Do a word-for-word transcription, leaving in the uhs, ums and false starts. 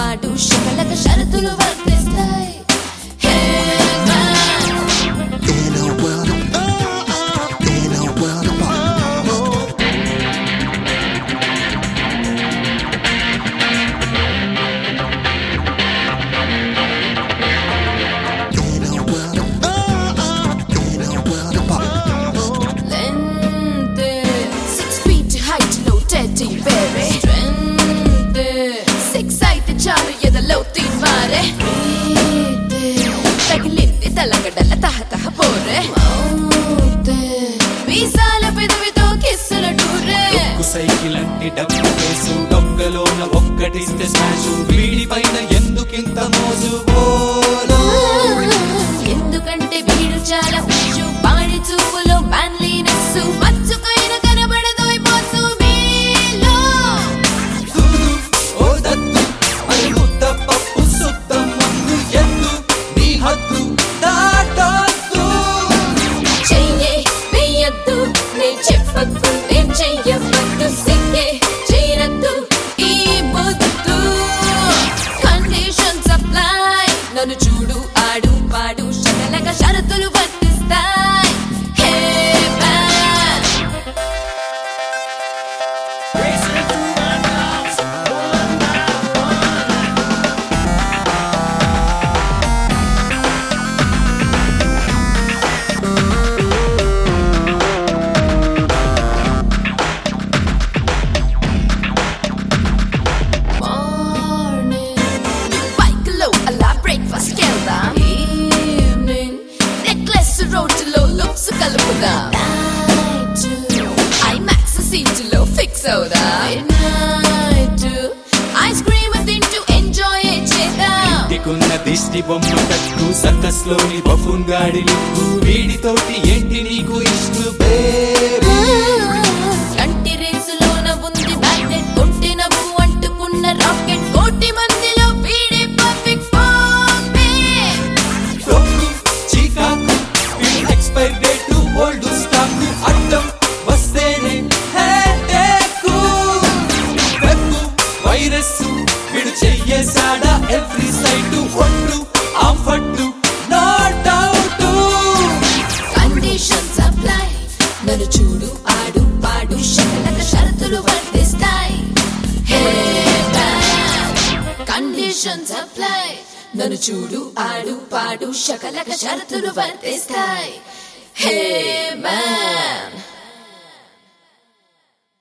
పాడు శకలక షరతులు వర్తిస్తాయి. తలగడల తహతహ పోరే వీసాల పెదవితో కిస్సుల టూరే సైకిల్ అంటే డబ్బు వేసు డొక్కలోన ఒక్కటిస్తే స్మాషు వీడి పైన ఎందుకింత మోజు ఎందుకంటే వీడు చాలా పూజు పాడి చూపులో మ్యాన్లీనెస్ మచ్చుకైన కనబడదు పోసు మీలో ఓ దత్తు అది ముద్ద పప్పు సుత్తం ముందు ఎద్దు నీ హద్దు దాటొద్దు చెయ్యే వేయద్దు నే చెప్పద్దు ఏం చెయ్యవద్దు సింగే చేయరద్దు ఈ ముద్దు కండిషన్స్ అప్లై నన్ను చూడు ఆడు పాడు శకలక షరతులు వర్తిస్తాయి. Hey man breakfast kelda evening necklace road lo looks kalupuda night IMAX seat lo fix avda night ice cream తింటూ enjoy చేద్దాం ఇంటికున్న దిష్టి బొమ్మ కట్టు సర్కస్ లోని బఫూన్ గాడి లుక్కు వీడితోటి ఏంటి నీకు ఇష్టు బేబీ కంటి రేసులోన ఉంది మ్యాగ్నెట్ కొంటి నవ్వు అంటుకున్న రాకెట్ కోటి మందిలో వీడి perfect expire date old stock అడ్డం వస్తేనే హెడేకు వెబ్ వైరస్ విడు చెయ్యేసాడా ఎవ్రీ సైట్ ఒట్టు ఆఫట్టు నో డౌట్ కండిషన్స్ అప్లై నన్ను చూడు ఆడు పాడు శకలక షరతులు వర్తిస్తాయి. హే మ్యాన్ కండిషన్స్ అప్లై నన్ను చూడు ఆడు పాడు శకలక షరతులు వర్తిస్తాయి. Hey man